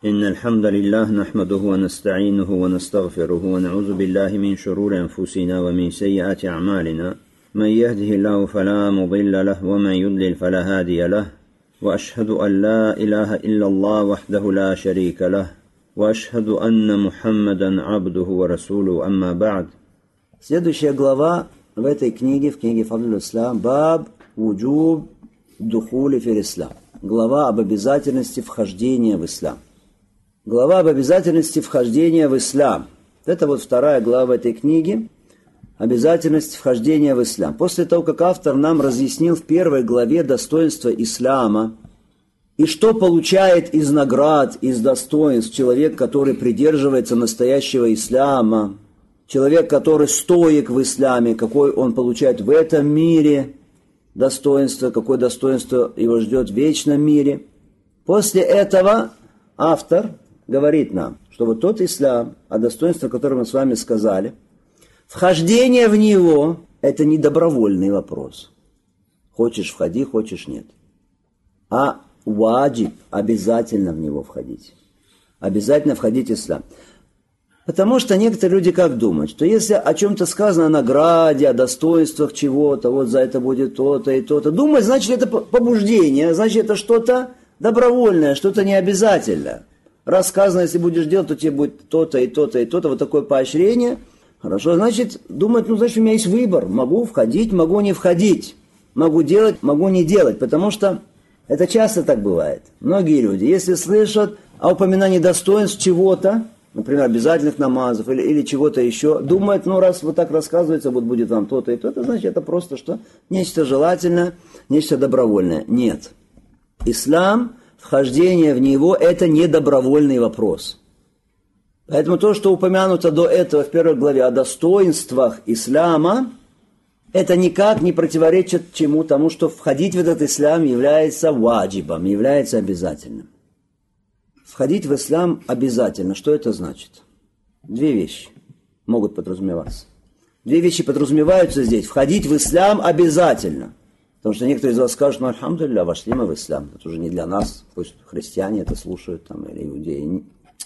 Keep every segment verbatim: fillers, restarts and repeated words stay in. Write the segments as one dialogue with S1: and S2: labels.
S1: إن الحمد لله نحمده ونستعينه ونستغفره ونعوذ بالله من شرور أنفسنا ومن سيئات أعمالنا من يهده الله فلا مضل له ومن يضلل فلا هادي له وأشهد أن لا إله إلا الله وحده لا شريك له وأشهد أن محمدا عبده ورسوله أما بعد.
S2: Следующая глава в этой книге, в книге Фадль Ислам, Баб Вуджуб Духули фил Ислам. Глава об обязательности вхождения в ислам. Глава об обязательности вхождения в ислам. Это вот вторая глава этой книги. Обязательность вхождения в ислам. После того, как автор нам разъяснил в первой главе достоинства ислама и что получает из наград, из достоинств человек, который придерживается настоящего ислама, человек, который стоик в исламе, какой он получает в этом мире достоинство, какое достоинство его ждет в вечном мире. После этого автор говорит нам, что вот тот ислам, о достоинстве, о котором мы с вами сказали, вхождение в него – это не добровольный вопрос. Хочешь – входи, хочешь – нет. А ваджиб – обязательно в него входить. Обязательно входить в ислам. Потому что некоторые люди как думают, что если о чем-то сказано, о награде, о достоинствах чего-то, вот за это будет то-то и то-то, думать, значит, это побуждение, значит, это что-то добровольное, что-то необязательное. Раз сказано, если будешь делать, то тебе будет то-то и то-то и то-то, вот такое поощрение. Хорошо, значит, думать, ну, значит, у меня есть выбор. Могу входить, могу не входить. Могу делать, могу не делать. Потому что это часто так бывает. Многие люди, если слышат о упоминании достоинств чего-то, например, обязательных намазов или, или чего-то еще, думают, ну, раз вот так рассказывается, вот будет вам то-то и то-то, значит, это просто что? Нечто желательное, нечто добровольное. Нет. Ислам, вхождение в него – это не добровольный вопрос. Поэтому то, что упомянуто до этого в первой главе о достоинствах ислама, это никак не противоречит чему тому, что входить в этот ислам является ваджибом, является обязательным. Входить в ислам обязательно. Что это значит? Две вещи могут подразумеваться. Две вещи подразумеваются здесь. Входить в ислам обязательно. Потому что некоторые из вас скажут, ну, альхамдулилля, вошли мы в ислам. Это уже не для нас. Пусть христиане это слушают, там, или иудеи.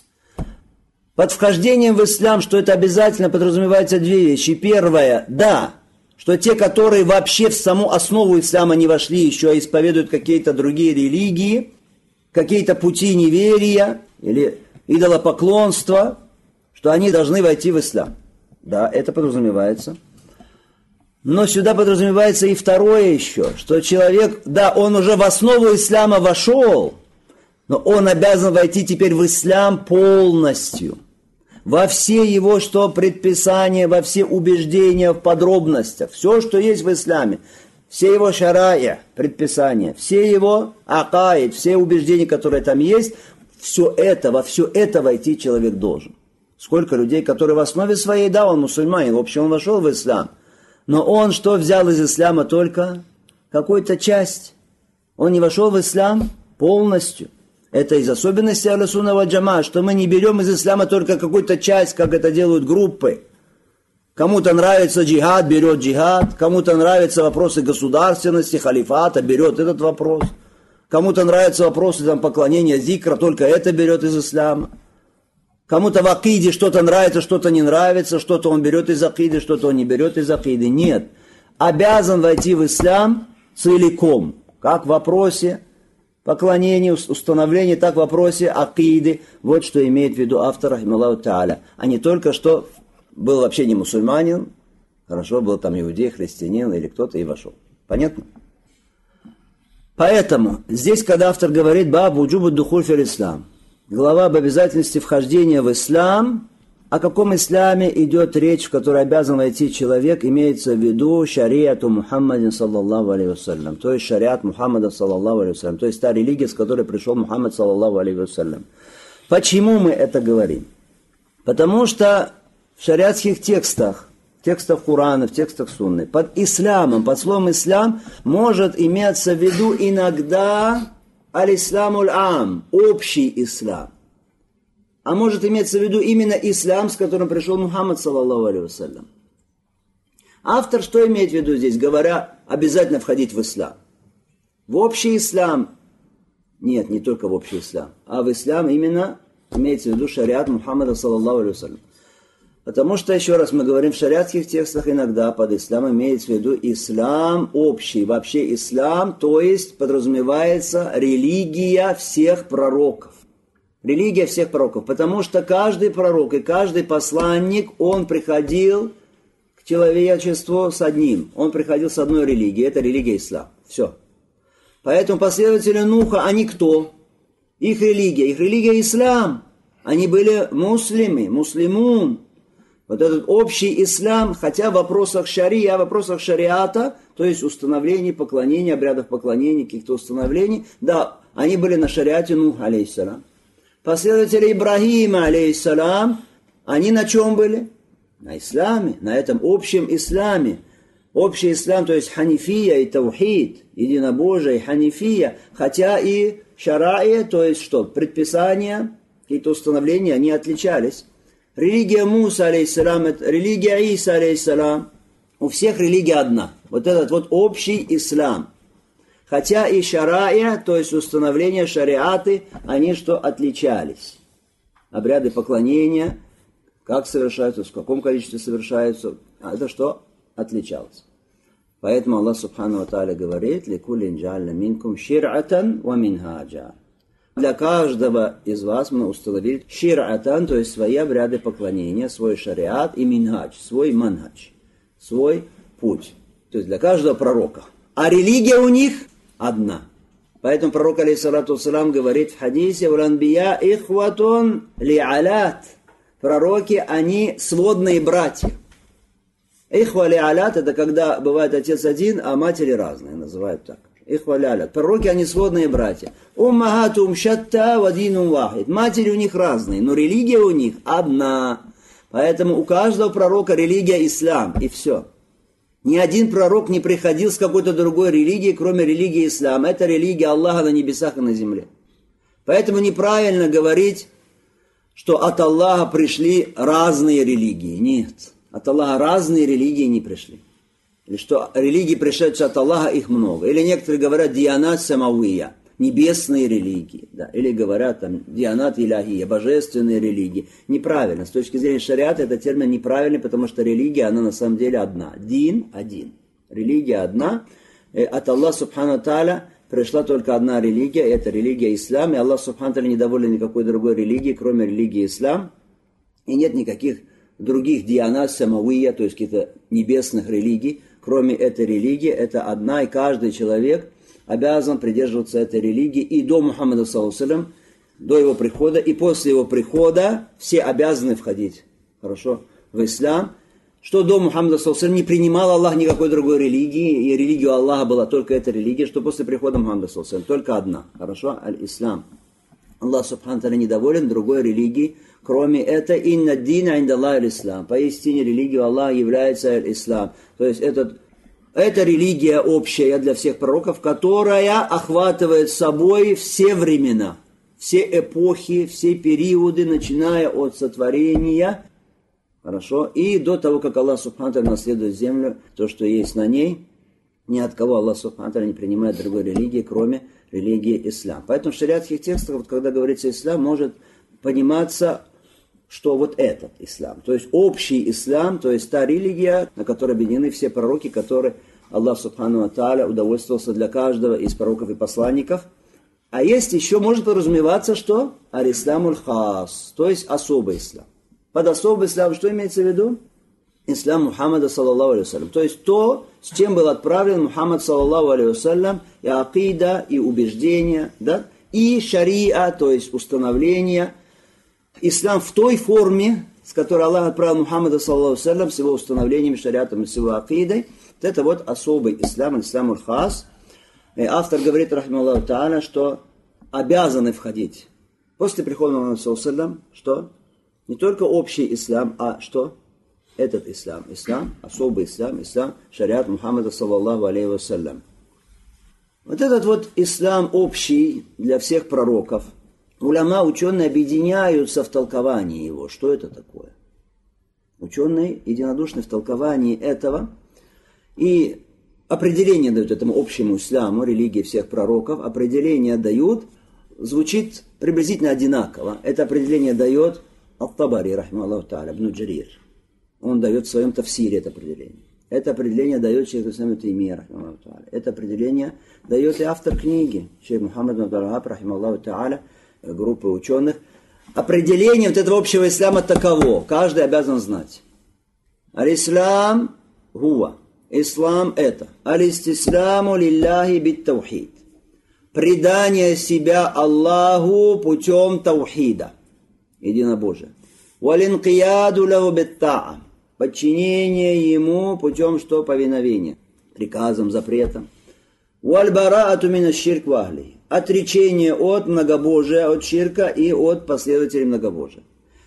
S2: Под вхождением в ислам, что это обязательно, подразумеваются две вещи. Первое, да, что те, которые вообще в саму основу ислама не вошли еще, а исповедуют какие-то другие религии, какие-то пути неверия или идолопоклонства, что они должны войти в ислам. Да, это подразумевается. Но сюда подразумевается и второе еще, что человек, да, он уже в основу ислама вошел, но он обязан войти теперь в ислам полностью. Во все его, что предписания, во все убеждения в подробностях, все, что есть в исламе, все его шарая, предписания, все его акаид, все убеждения, которые там есть, все это, во все это войти человек должен. Сколько людей, которые в основе своей, да, он мусульманин, в общем, он вошел в ислам, но он что взял из ислама? Только какую-то часть. Он не вошел в ислам полностью. Это из особенностей Ахлю Сунна валь Джамаа, что мы не берем из ислама только какую-то часть, как это делают группы. Кому-то нравится джихад, берет джихад. Кому-то нравятся вопросы государственности, халифата, берет этот вопрос. Кому-то нравятся вопросы там, поклонения зикра, только это берет из ислама. Кому-то в акиде что-то нравится, что-то не нравится, что-то он берет из акиды, что-то он не берет из акиды. Нет. Обязан войти в ислам целиком. Как в вопросе поклонения, установления, так в вопросе акиды. Вот что имеет в виду автор, рахималлаху тааля. А не только что был вообще не мусульманин, хорошо, был там иудей, христианин или кто-то и вошел. Понятно? Поэтому здесь, когда автор говорит «Баб вуджубу духуль фил ислам», глава об обязательности вхождения в ислам, о каком исламе идет речь, в которой обязан войти человек, имеется в виду шариату Мухаммадин саллаллаху алейхи вассалям, то есть шариат Мухаммада саллаллаху алейхи вассалям, то есть та религия, с которой пришел Мухаммад саллаллаху алейхи вассалям. Почему мы это говорим? Потому что в шариатских текстах, в текстах Корана, в текстах Сунны, под исламом, под словом ислам может иметься в виду иногда аль-исламуль ам, общий ислам. А может иметься в виду именно ислам, с которым пришел Мухаммад, саллаллаху алейхи вассалям. Автор что имеет в виду здесь, говоря, обязательно входить в ислам? В общий ислам. Нет, не только в общий ислам, а в ислам именно Имеется в виду шариат Мухаммада, саллаллаху алейхи вассалям. Потому что, еще раз, мы говорим, в шариатских текстах иногда под ислам имеется в виду ислам общий. Вообще ислам, то есть подразумевается религия всех пророков. Религия всех пророков. Потому что каждый пророк и каждый посланник, он приходил к человечеству с одним. Он приходил с одной религией. Это религия ислам. Все. Поэтому последователи Нуха, они кто? Их религия. Их религия ислам. Они были муслимы, муслимун. Вот этот общий ислам, хотя в вопросах шария, в вопросах шариата, то есть установлений, поклонений, обрядов поклонения, каких-то установлений, да, они были на шариате Нух, алейхиссалам. Последователи Ибрахима, алейхиссалам, они на чем были? На исламе, на этом общем исламе. Общий ислам, то есть ханифия и таухид, единобожие, ханифия, хотя и шарая, то есть что, предписания, какие-то установления, они отличались. Религия Муса, алейхиссалам, религия Иса, алейхиссалам, у всех религия одна. Вот этот вот общий ислам. Хотя и шарая, то есть установления шариаты, они что, отличались. Обряды поклонения, как совершаются, в каком количестве совершаются, это что? Отличалось. Поэтому Аллах Субхану ва Тааля говорит: «Ликуллин джа'альна минкум шир'атан ва минхаджа». Для каждого из вас мы установили шир'атан, то есть свои обряды поклонения, свой шариат, и минхадж, свой манхадж, свой путь. То есть для каждого пророка. А религия у них одна. Поэтому пророк, алейхиссалату вассалам, говорит в хадисе: «Валанбия ихватун ли'алат». Пророки, они сводные братья. Ихва ли'алат — это когда бывает отец один, а матери разные, называют так. Ихва ли'алат. Пророки, они сводные братья. Уммахатум шатта ва динум вахид. Матери у них разные, но религия у них одна. Поэтому у каждого пророка религия ислам, и все. Ни один пророк не приходил с какой-то другой религией, кроме религии ислам. Это религия Аллаха на небесах и на земле. Поэтому неправильно говорить, что от Аллаха пришли разные религии. Нет. От Аллаха разные религии не пришли. Или что религии, пришедшие от Аллаха, их много. Или некоторые говорят дианат самауия, небесные религии. Да. Или говорят там дианат иляхия, божественные религии. Неправильно. С точки зрения шариата этот термин неправильный, потому что религия, она на самом деле одна. Дин один. Религия одна. От Аллаха Субхану Тааля пришла только одна религия, это религия ислам. И Аллах Субхану Тааля недоволен никакой другой религии, кроме религии ислам. И нет никаких других дианат самауия, то есть каких-то небесных религий, кроме этой религии. Это одна, и каждый человек обязан придерживаться этой религии и до Мухаммада, саллаллаху алейхи ва саллям, до его прихода, и после его прихода все обязаны входить, хорошо, в ислам. Что до Мухаммада, саллаллаху алейхи ва саллям, не принимал Аллах никакой другой религии, и религия Аллаха была только эта религия, что после прихода Мухаммада, саллаллаху алейхи ва саллям, только одна, хорошо, аль-ислам. Аллах Субхану Тааля недоволен другой религии, кроме этой. Инна дина инда Аллахи аль-ислам. Поистине религия Аллаха является аль-ислам. То есть этот, это религия общая для всех пророков, которая охватывает собой все времена, все эпохи, все периоды, начиная от сотворения, хорошо, и до того, как Аллах Субхану Тааля наследует землю, то, что есть на ней. Ни от кого Аллах Субхану Тааля не принимает другой религии, кроме религии ислам. Поэтому в шариатских текстах, вот, когда говорится ислам, может пониматься, что вот этот ислам. То есть общий ислам, то есть та религия, на которой объединены все пророки, которые Аллах Субхану Тааля удовольствовался для каждого из пророков и посланников. А есть еще, может подразумеваться, что? Аль-исламуль хас, то есть особый ислам. Под особый ислам что имеется в виду? Ислам Мухаммада, саллаллаху алейхи ва саллям. То есть то, с чем был отправлен Мухаммад, саллаллаху алейхи ва саллям, и акида, и убеждения, да? И шариа, то есть установление. Ислам в той форме, с которой Аллах отправил Мухаммада, саллаллаху алейхи ва саллям, с его установлениями, шариатом и с его акидой. Вот это вот особый ислам, ислам аль-хас. И автор говорит, рахималлаху та'аля, что обязаны входить после прихода Мухаммада, саллаллаху алейхи ва саллям, что не только общий ислам, а что? Этот ислам, ислам, особый ислам, ислам, шариат Мухаммада, саллаллаху алейхи ва саллям. Вот этот вот ислам общий для всех пророков, уляма, ученые объединяются в толковании его. Что это такое? Ученые единодушны в толковании этого и определение дают этому общему исламу, религии всех пророков, определение дают звучит приблизительно одинаково. Это определение дает Ат-Табари, рахимахуллаху та'аля, Ибн Джарир. Он дает в своем тафсире это определение. Это определение дает шейх Ислам ибн Таймия, рахимахуллаху та'аля. Это определение дает и автор книги, шейх Мухаммад ибн Абдул-Ваххаб, рахимахуллаху та'аля, группы ученых. Определение вот этого общего ислама таково. Каждый обязан знать. Аль-Ислам гуа. Ислам это. Аль-Истисляму лилляхи бит-таухид. Предание себя Аллаху путем таухида. Единобожие. Валинкияду лаху бит-та'a. Подчинение ему путем что? Повиновения. Приказам, запретам. Валь-бараату мина ширк вахли. Отречение от многобожия, от ширка и от последователей многобожия.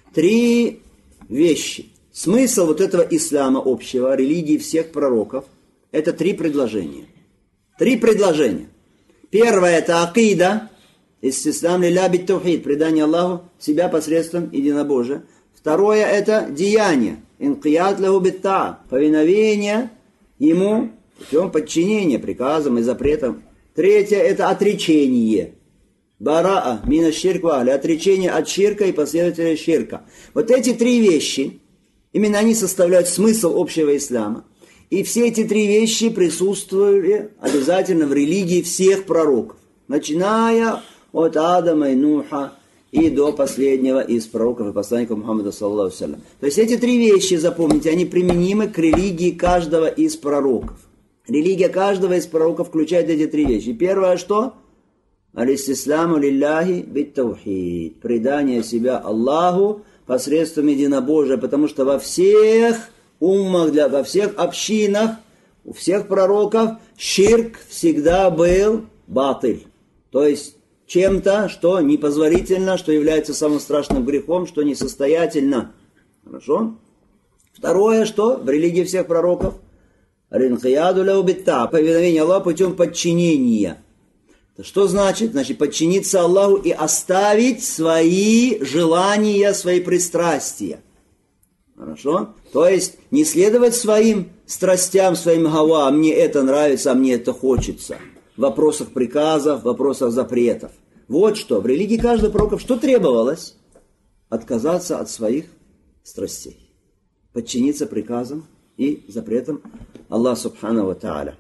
S2: Три вещи. Смысл вот этого ислама общего, религии всех пророков, это три предложения. Три предложения. Первое это акида, истислам лилля бит-таухид, предание Аллаху себя посредством единобожия. Второе это деяние, инкияд лаху бит-та'a, повиновение ему путем подчинения приказам и запретам. Третье это отречение. Бараа, мина ширк вахли, отречение от ширка и последователей ширка. Вот эти три вещи, именно они составляют смысл общего ислама. И все эти три вещи присутствовали обязательно в религии всех пророков. Начиная от Адама и Нуха и до последнего из пророков и посланников Мухаммада саллаллаху алейхи ва саллям. То есть эти три вещи, запомните, они применимы к религии каждого из пророков. Религия каждого из пророков включает эти три вещи. Первое что? Аль-Истисляму лилляхи бит-таухид. Предание себя Аллаху посредством единобожия, потому что во всех уммах, для, во всех общинах, у всех пророков ширк всегда был батыль. То есть чем-то, что непозволительно, что является самым страшным грехом, что несостоятельно. Хорошо? Второе, что в религии всех пророков? Ринхияду ляу битта, повиновение Аллаху путем подчинения. Что значит? Значит, подчиниться Аллаху и оставить свои желания, свои пристрастия. Хорошо? То есть, не следовать своим страстям, своим гава, а мне это нравится, а мне это хочется. В вопросах приказов, в вопросах запретов. Вот что, в религии каждого пророка что требовалось? Отказаться от своих страстей. Подчиниться приказам и запретам Аллаха субхану ва та'аля.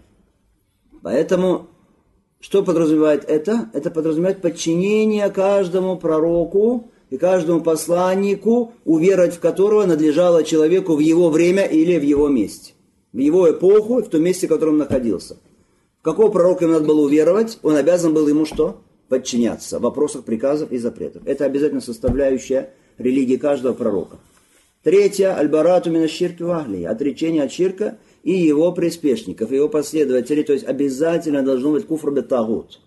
S2: Поэтому, что подразумевает это? Это подразумевает подчинение каждому пророку и каждому посланнику, уверовать в которого надлежало человеку в его время или в его месте. В его эпоху, в том месте, в котором он находился. В какого пророка ему надо было уверовать, он обязан был ему что? Подчиняться в вопросах приказов и запретов. Это обязательно составляющая религии каждого пророка. Третье, аль-барату мина ширки вахли, отречение от ширка и его приспешников, его последователей, то есть обязательно должно быть куфр бит-тагут.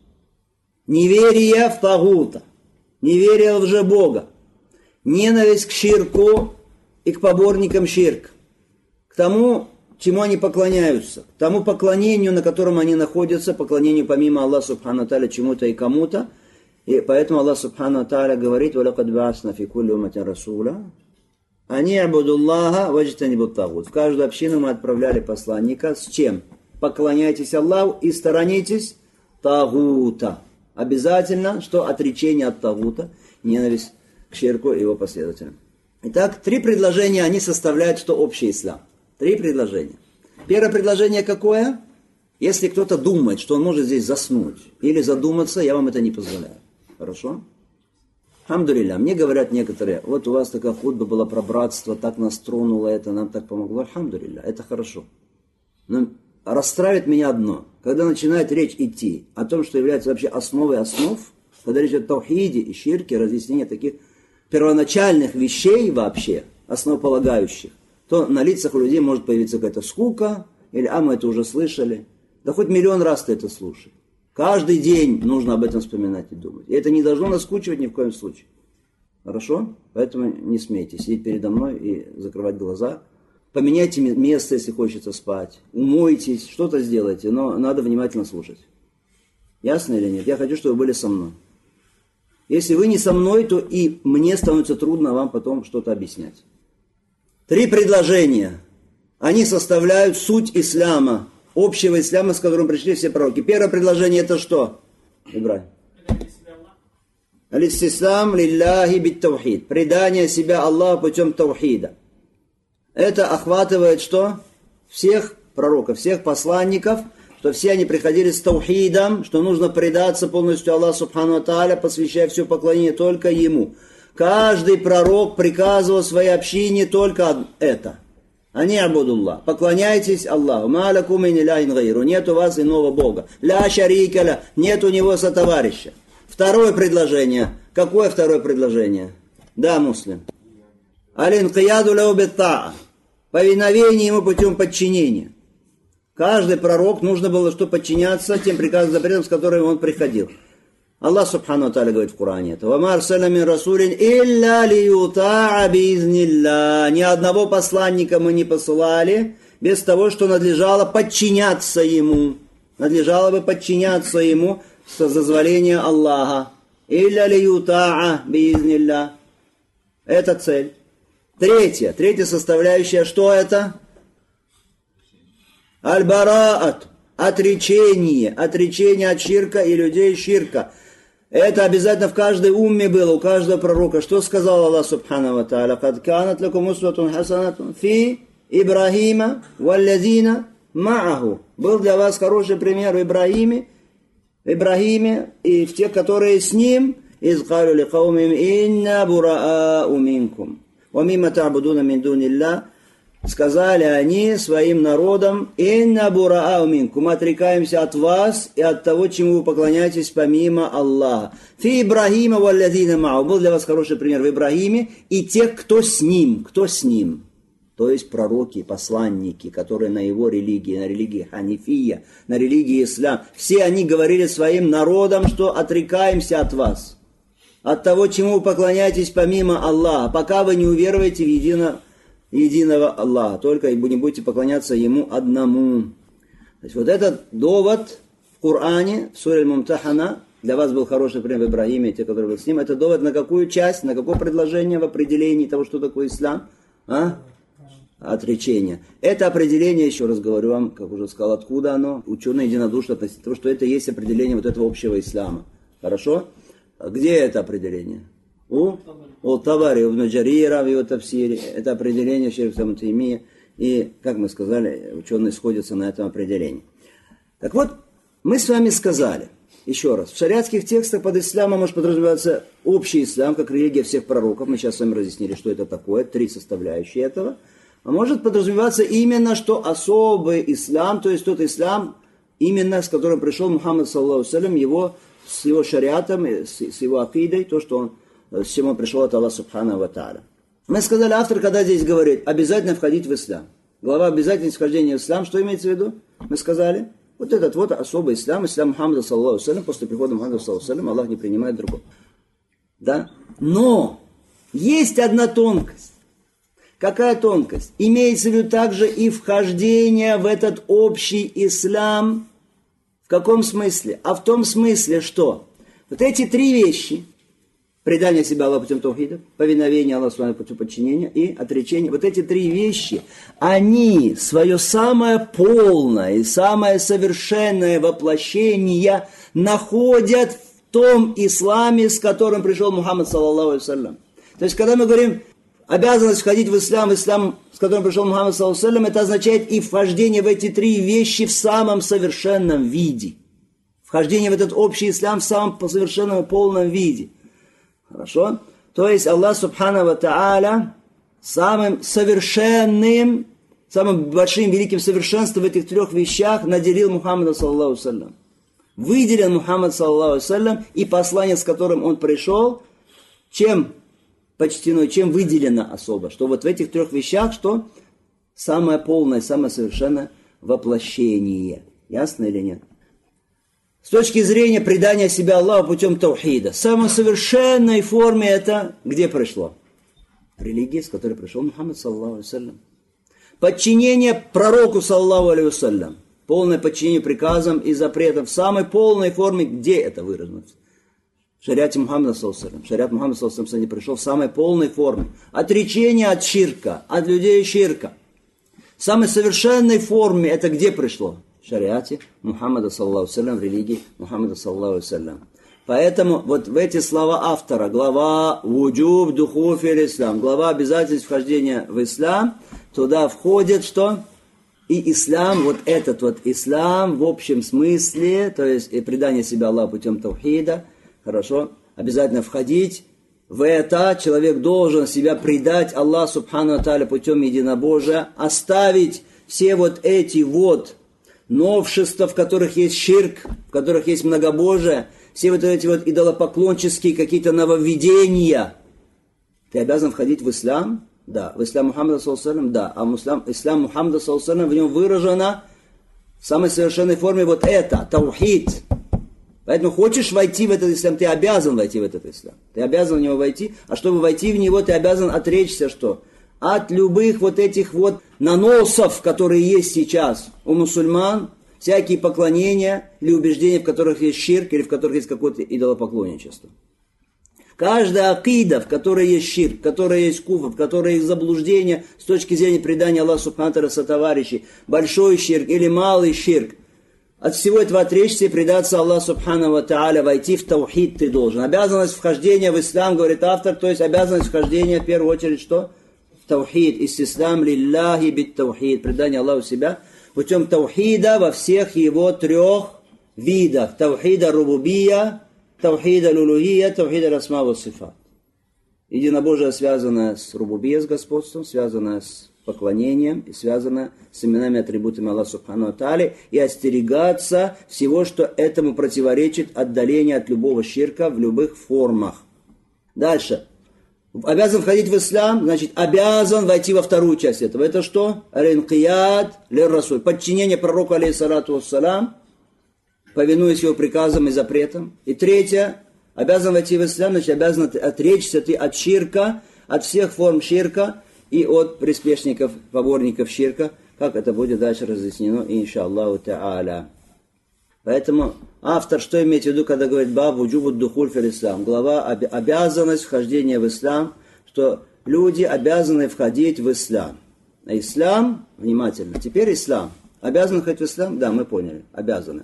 S2: Неверие в тагута, неверие в лжебога, ненависть к ширку и к поборникам ширк, к тому, чему они поклоняются, к тому поклонению, на котором они находятся, поклонению помимо Аллаха субхану тааля чему-то и кому-то. И поэтому Аллах субхану тааля говорит: «Валакад ба'асна фи кулли умматин расуля». Они абудуллаха ваджтанибут тагут. В каждую общину мы отправляли посланника. С чем? Поклоняйтесь Аллаху и сторонитесь тагута. Обязательно, что отречение от тагута, ненависть к ширку и его последователям. Итак, три предложения, они составляют что общий ислам. Три предложения. Первое предложение какое? Если кто-то думает, что он может здесь заснуть или задуматься, я вам это не позволяю. Хорошо? Хамдулилля, мне говорят некоторые: вот у вас такая хутба была про братство, так нас тронуло это, нам так помогло. Хамдулилля, это хорошо. Но расстраивает меня одно. Когда начинает речь идти о том, что является вообще основой основ, когда речь идет о таухиде и ширке, разъяснение таких первоначальных вещей вообще, основополагающих, то на лицах у людей может появиться какая-то скука, или «а, мы это уже слышали». Да хоть миллион раз ты это слушай. Каждый день нужно об этом вспоминать и думать. И это не должно наскучивать ни в коем случае. Хорошо? Поэтому не смейте сидеть передо мной и закрывать глаза. Поменяйте место, если хочется спать. Умойтесь, что-то сделайте, но надо внимательно слушать. Ясно или нет? Я хочу, чтобы вы были со мной. Если вы не со мной, то и мне становится трудно вам потом что-то объяснять. Три предложения. Они составляют суть ислама. Общего ислама, с которым пришли все пророки. Первое предложение это что? Ибрахим. Аль-истислам лилляхи бит-таухид. Предание себя Аллаху путем таухида. Это охватывает что? Всех пророков, всех посланников, что все они приходили с таухидом, что нужно предаться полностью Аллаху субхану ва тааля, посвящая все поклонение только Ему. Каждый пророк приказывал своей общине только это. Ани абудуллах. Поклоняйтесь Аллаху. Ма лакум мин илахин гайру. Нет у вас иного Бога. Ля шарика ля. Нет у него сотоварища. Второе предложение. Какое второе предложение? Да, муслим. Аль-инқияду ляу бит-таа. Повиновение ему путем подчинения. Каждый пророк нужно было что подчиняться тем приказам, запретам, с которыми он приходил. Аллах субхану ва тааля говорит в Коране это. «Вама арсална мин расулин илля лиютаа биизнилля». Ни одного посланника мы не посылали без того, что надлежало подчиняться ему. Надлежало бы подчиняться ему с дозволения Аллаха. Илля лиютаа биизнилля. Это цель. Третья. Третья составляющая. Что это? Аль-бараат. Отречение. Отречение от ширка и людей ширка. Это обязательно в каждой умме было, у каждого пророка. Что сказал Аллах субхану ва тааля? «Кад канат лакум усватун хасанатун фи Ибрахима валлазина ма'аху». Был для вас хороший пример в Ибрахиме, Ибрахиме и в тех, которые с ним. «Из калю ли каумим инна бураау минкум ва мимма та'будуна мин дунилля». Сказали они своим народам: «Инна бураау минкум». Мы отрекаемся от вас и от того, чему вы поклоняетесь помимо Аллаха. «Фи Ибрахима валлазина ма'у». Был для вас хороший пример в Ибрахиме и тех, кто с ним. Кто с ним? То есть пророки, посланники, которые на его религии, на религии Ханифия, на религии Ислам. Все они говорили своим народам, что отрекаемся от вас. От того, чему вы поклоняетесь помимо Аллаха, пока вы не уверуете в едино единого Аллаха, только и не будете поклоняться Ему одному. То есть вот этот довод в Коране, в суре Аль-Мумтахана, для вас был хороший пример в Ибрахиме, и те, которые были с ним, это довод на какую часть, на какое предложение в определении того, что такое ислам? А? Отречение. Это определение, еще раз говорю вам, как уже сказал, откуда оно, ученые единодушно относятся к тому, что это есть определение вот этого общего ислама. Хорошо? Где это определение? У? У Табари, у Наджарира в его тафсире. Это определение Шейх Ибн Таймия. И, как мы сказали, ученые сходятся на этом определении. Так вот, мы с вами сказали, еще раз, в шариатских текстах под исламом может подразумеваться общий ислам, как религия всех пророков. Мы сейчас с вами разъяснили, что это такое, три составляющие этого. А может подразумеваться именно, что особый ислам, то есть тот ислам, именно с которым пришел Мухаммад, саллаллаху алейхи, его, с его шариатом, с, с его акидой, то, что он с чем он пришел от Аллаха субхану ва тааля. Мы сказали, автор, когда здесь говорит, обязательно входить в ислам. Глава обязательность вхождения в ислам, что имеется в виду? Мы сказали, вот этот вот особый ислам, ислам Мухаммада, саллаллаху алейхи, после прихода Мухаммада, саллаллаху алейхи, Аллах не принимает другого. Да? Но есть одна тонкость. Какая тонкость? Имеется в виду также и вхождение в этот общий ислам. В каком смысле? А в том смысле, что вот эти три вещи: предание себя Аллаху путем таухида, повиновение Аллаху путем подчинения и отречение. Вот эти три вещи, они свое самое полное и самое совершенное воплощение находят в том исламе, с которым пришел Мухаммад, саллаллаху алейхи. То есть, когда мы говорим обязанность входить в ислам, в ислам, с которым пришел Мухаммад, саллаллаху алейхи, это означает и вхождение в эти три вещи в самом совершенном виде. Вхождение в этот общий ислам в самом совершенном и полном виде. Хорошо? То есть Аллах субхану ва тааля самым совершенным, самым большим великим совершенством в этих трех вещах наделил Мухаммада, саллаллаху алейхи. Выделил Мухаммад, саллаллаху алейхи, и послание, с которым он пришел, чем почтено, чем выделено особо, что вот в этих трех вещах, что самое полное, самое совершенное воплощение. Ясно или нет? С точки зрения предания себя Аллаху путем таухида, в самой совершенной форме это где пришло? Религия, с которой пришел Мухаммад, саллаллаху алейхи. Подчинение пророку, саллаллаху алейхи. Полное подчинение приказам и запретам в самой полной форме, где это выражено? В шариате Мухаммада, саллаллаху алейхи. Шариат Мухаммада, саллаллаху алейхи, пришел в самой полной форме. Отречение от ширка, от людей ширка. В самой совершенной форме это где пришло? В шариате Мухаммада, саллаллаху алейхи, в религии Мухаммада, саллаллаху алейхи. Поэтому вот в эти слова автора, глава «Вуджуб духул фил ислам», глава «Обязательность вхождения в ислам», туда входит что? И ислам, вот этот вот ислам в общем смысле, то есть и предание себя Аллаху путем таухида, хорошо, обязательно входить в это. Человек должен себя предать Аллаху субхану ва тааля путем единобожия, оставить все вот эти вот новшества, в которых есть ширк, в которых есть многобожие, все вот эти вот идолопоклонческие какие-то нововведения. Ты обязан входить в ислам? Да. В ислам Мухаммада саллаллаху алейхи ва саллям? Да. А в ислам, ислам Мухаммада саллаллаху алейхи ва саллям, в нем выражено в самой совершенной форме вот это, таухид. Поэтому хочешь войти в этот ислам, ты обязан войти в этот ислам. Ты обязан в него войти, а чтобы войти в него, ты обязан отречься что? От любых вот этих вот наносов, которые есть сейчас у мусульман, всякие поклонения или убеждения, в которых есть ширк или в которых есть какое-то идолопоклонничество. Каждая акида, в которой есть ширк, в которой есть куфр, в которой есть заблуждение с точки зрения предания Аллаху субхану ва тааля сотоварищей, большой ширк или малый ширк, от всего этого отречься и предаться Аллаху субхану ва тааля, войти в таухид ты должен. Обязанность вхождения в ислам, говорит автор, то есть обязанность вхождения в первую очередь что? В таухид, истислам лилляхи бит таухид, предание Аллаху себя путем таухида во всех его трех видах. Таухида рубубия, таухида лулухия, таухида расма ва сифат. Единобожие связано с рубубия, с господством, связано с поклонением и связано с именами и атрибутами Аллаха субхану ва тааля, и остерегаться всего, что этому противоречит, отдаление от любого ширка в любых формах. Дальше. Обязан входить в ислам, значит, обязан войти во вторую часть этого. Это что? Ал-инқияд лир-расуль. Подчинение пророку, алейхиссалату вассалам, повинуясь его приказам и запретам. И третье. Обязан войти в ислам, значит, обязан отречься ты от ширка, от всех форм ширка и от приспешников, поборников ширка, как это будет дальше разъяснено, иншаллаху та'аля. Поэтому автор что имеет в виду, когда говорит «Баб вуджубу духуль фил ислам», глава обязанность вхождения в ислам, что люди обязаны входить в ислам. А ислам, внимательно, теперь ислам. Обязаны входить в ислам? Да, мы поняли, обязаны.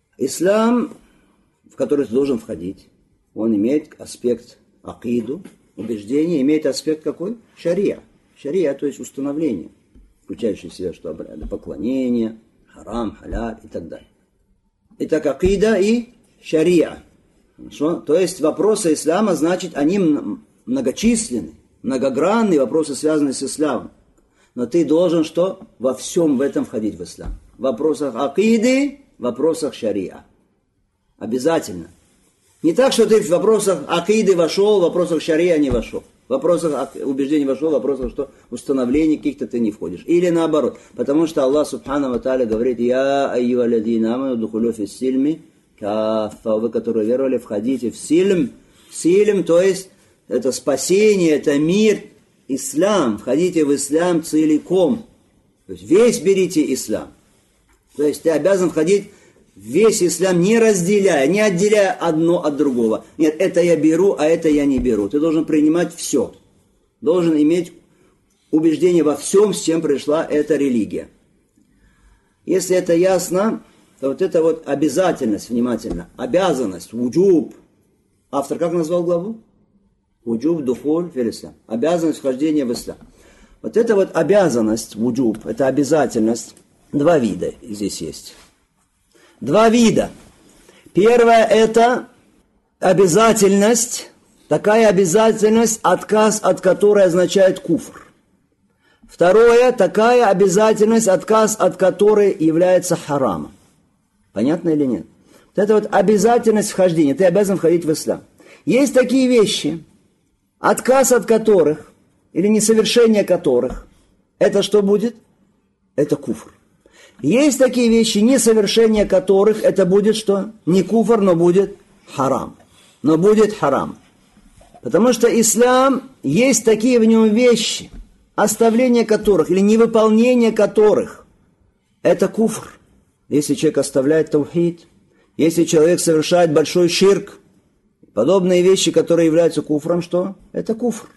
S2: Ислам, в который ты должен входить, он имеет аспект акиду, убеждения, имеет аспект какой? Шария. Шария, то есть установление, включающее в себя что обряды поклонения, харам, халяль и так далее. Итак, акида и шария. Хорошо? То есть вопросы ислама, значит, они многочисленны, многогранные вопросы, связанные с исламом. Но ты должен что? Во всем в этом входить в ислам. В вопросах акиды, в вопросах шария. Обязательно. Не так, что ты в вопросах акиды вошел, в вопросах шария не вошел. В вопросах убеждений вошел, в вопросах что установления каких-то ты не входишь. Или наоборот. Потому что Аллах субхану ва тааля говорит: «Я айюа ладзина аману духулю фис сильми каффа». Вы, которые веровали, входите в сильм. Сильм, то есть это спасение, это мир, ислам. Входите в ислам целиком. То есть весь берите ислам. То есть ты обязан входить весь ислам, не разделяя, не отделяя одно от другого. Нет, это я беру, а это я не беру. Ты должен принимать все. Должен иметь убеждение во всем, с чем пришла эта религия. Если это ясно, то вот это вот обязательность, внимательно, обязанность, вуджуб. Автор как назвал главу? Вуджуб духуль фил ислам. Обязанность вхождения в ислам. Вот это вот обязанность, вуджуб, это обязательность. Два вида здесь есть. Два вида. Первое – это обязательность, такая обязательность, отказ от которой означает куфр. Второе – такая обязательность, отказ от которой является харамом. Понятно или нет? Вот это вот обязательность вхождения. Ты обязан входить в ислам. Есть такие вещи, отказ от которых, или несовершение которых, это что будет? Это куфр. Есть такие вещи, несовершение которых, это будет что? Не куфр, но будет харам. Но будет харам. Потому что ислам, есть такие в нем вещи, оставление которых, или невыполнение которых, это куфр. Если человек оставляет таухид, если человек совершает большой ширк, подобные вещи, которые являются куфром, что? Это куфр.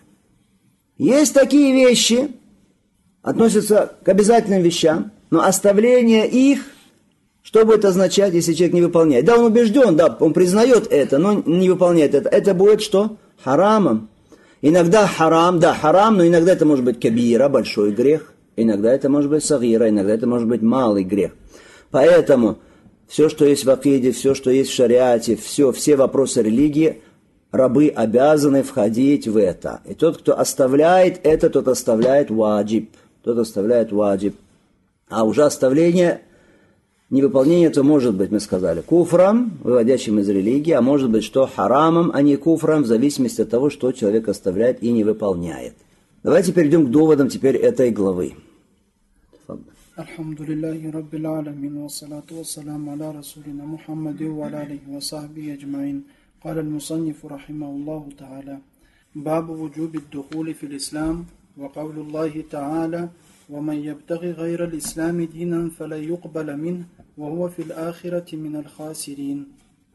S2: Есть такие вещи, относятся к обязательным вещам, но оставление их Что будет означать, если человек не выполняет? Да, он убежден, да, он признает это, но не выполняет это. Это будет что? Харамом. Иногда харам, да, харам, но иногда это может быть кабира, большой грех. Иногда это может быть сагира, иногда это может быть малый грех. Поэтому все, что есть в акиде, все, что есть в шариате, все, все вопросы религии, рабы обязаны входить в это. И тот, кто оставляет это, тот оставляет ваджиб. Тот оставляет ваджиб. А уже оставление... Невыполнение это может быть, мы сказали, куфром, выводящим из религии, а может быть, что харамом, а не куфром, в зависимости от того, что человек оставляет и не выполняет. Давайте перейдем к доводам теперь этой главы.
S3: Алхамдулиллахи Раббил Аламин, ва салату ва саламу аля Расулина Мухаммаду ва аля алихи ва сахбихи аджмаин. Каля аль-мусаннифу рахимахуллаху та'аля. Бабу вуджуби ад-духули фил ислам, ва кавлу Аллахи та'аля, ومن يبتغي غير الإسلام دينا فلا يقبل منه وهو في الآخرة من الخاسرين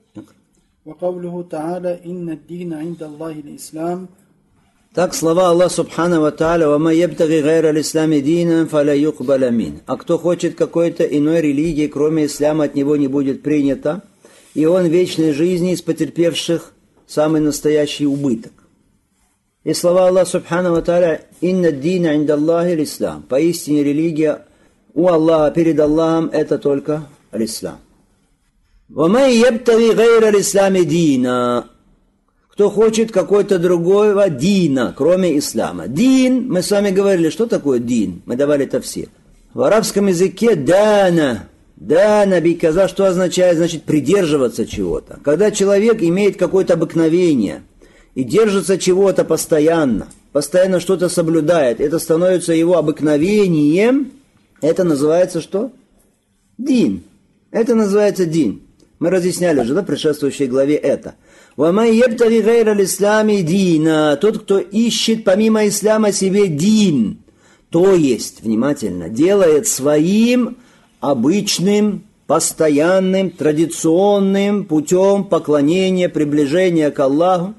S3: وقوله تعالى إن الدين عند الله الإسلام.
S2: Так слова Аллах Субхану ва Тааля: «Ва ман ябтаги гайра аль-ислами динан фаля юкбаля мин». А кто хочет какой-то иной религии, кроме ислама, от него не будет принято, и он в вечной жизни из потерпевших самый настоящий убыток. И слова Аллаха Субхану ва Тааля: «Инна ад-дина инда Аллахи аль-ислам». Поистине религия у Аллаха, перед Аллахом, это только аль-ислам. «Ва ман ябтаги гайра аль-ислами дина». Кто хочет какой-то другого дина, кроме ислама. Дин, мы с вами говорили, что такое дин? Мы давали тавсир. В арабском языке дана, дана биказа, что означает? Значит, придерживаться чего-то. Когда человек имеет какое-то обыкновение и держится чего-то постоянно, постоянно что-то соблюдает, это становится его обыкновением, это называется что? Дин. Это называется дин. Мы разъясняли уже, да, в предшествующей главе это. «Вамай ябтаги гайра аль-ислами дина». Тот, кто ищет помимо ислама себе дин, то есть, внимательно, делает своим обычным, постоянным, традиционным путем поклонения, приближения к Аллаху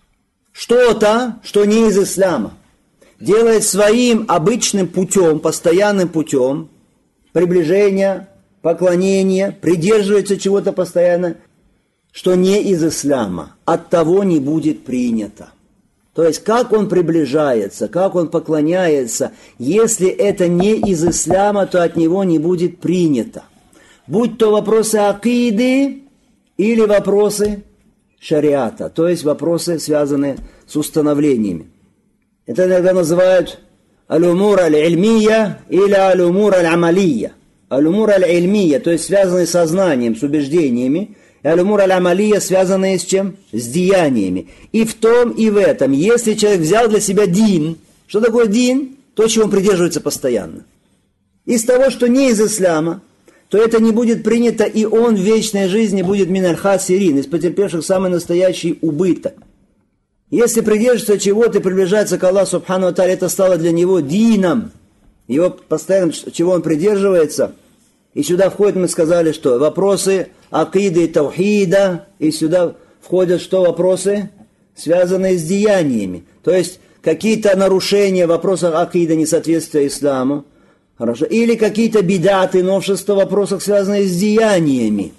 S2: что-то, что не из ислама. Делает своим обычным путем, постоянным путем приближения, поклонения, придерживается чего-то постоянно, что не из ислама, от того не будет принято. То есть, как он приближается, как он поклоняется, если это не из ислама, то от него не будет принято. Будь то вопросы акиды или вопросы шариата, то есть вопросы, связанные с установлениями. Это иногда называют аль-умур аль-ильмия или аль-умур аль-амалия. Аль-умур аль-ильмия, то есть связанные со знанием, с убеждениями, и аль-умур аль-амалия, связанные с чем? С деяниями. И в том, и в этом. Если человек взял для себя дин, что такое дин? То, чего он придерживается постоянно. Из того, что не из ислама, то это не будет принято, и он в вечной жизни будет мин аль-хасирин, из потерпевших самый настоящий убыток. Если придерживается чего-то и приближается к Аллаху Субхану ва Тааля, это стало для него дином, его постоянно, чего он придерживается. И сюда входят, мы сказали, что вопросы акиды и таухида, и сюда входят что вопросы, связанные с деяниями. То есть какие-то нарушения в вопросах акида, несоответствия исламу, хорошо, или какие-то бидаты, новшества в вопросах, связанные с деяниями.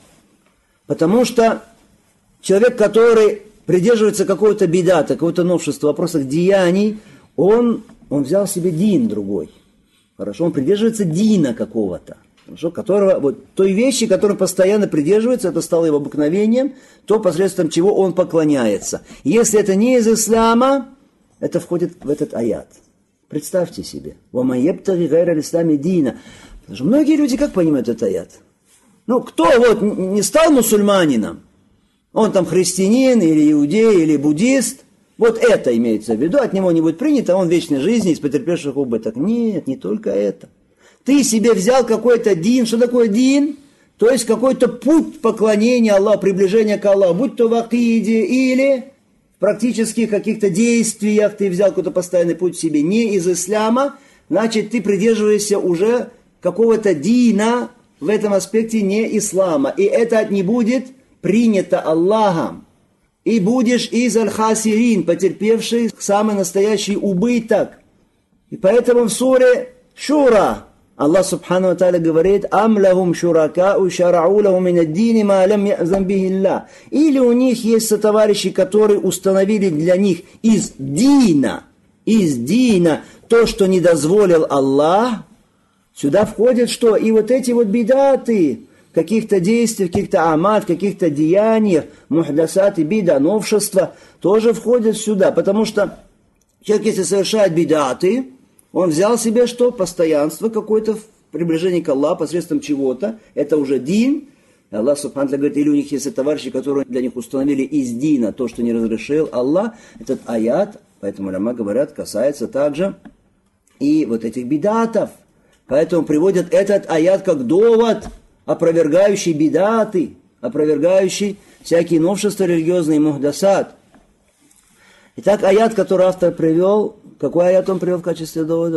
S2: Потому что человек, который придерживается какого-то бидата, какого-то новшества в вопросах деяний, он, он взял себе дин другой. Хорошо, он придерживается дина какого-то. Хорошо, которого, вот, той вещи, которой постоянно придерживается, это стало его обыкновением, то, посредством чего он поклоняется. Если это не из ислама, это входит в этот аят. Представьте себе. «Ваман ябтаги гайра аль-ислами дина». Потому что многие люди как понимают этот аят? Ну, кто вот не стал мусульманином, он там христианин, или иудей, или буддист, вот это имеется в виду, от него не будет принято, он в вечной жизни из потерпевших убыток. Нет, не только это. Ты себе взял какой-то дин. Что такое дин? То есть какой-то путь поклонения Аллаху, приближения к Аллаху, будь то в акиде или в практических каких-то действиях ты взял какой-то постоянный путь в себе не из ислама, значит ты придерживаешься уже какого-то дина в этом аспекте не ислама. И это не будет принято Аллахом. И будешь из аль-хасирин, потерпевший самый настоящий убыток. И поэтому в суре Шура Аллах Субхану ва Тааля говорит: «Ам лахум шуракау шарау лахум мин ад-дини ма лам я'зан бихи Аллах». Или у них есть сотоварищи, которые установили для них из дина, из дина то, что не дозволил Аллах. Сюда входит что? И вот эти вот бидаты, каких-то действий, каких-то амат, каких-то деяний, мухдасаты, бида, новшества, тоже входят сюда. Потому что человек, если совершает бидаты, он взял себе что? Постоянство какое-то в приближении к Аллаху посредством чего-то. Это уже дин. Аллах Субхану ва Тааля говорит: или у них есть товарищи, которые для них установили из дина то, что не разрешил Аллах. Этот аят, поэтому уляма говорят, касается также и вот этих бидатов. Поэтому приводят этот аят как довод, опровергающий бидаты, опровергающий всякие новшества религиозные, мухдасат. Итак, аят, который автор привел, какой аят он привел в качестве довода?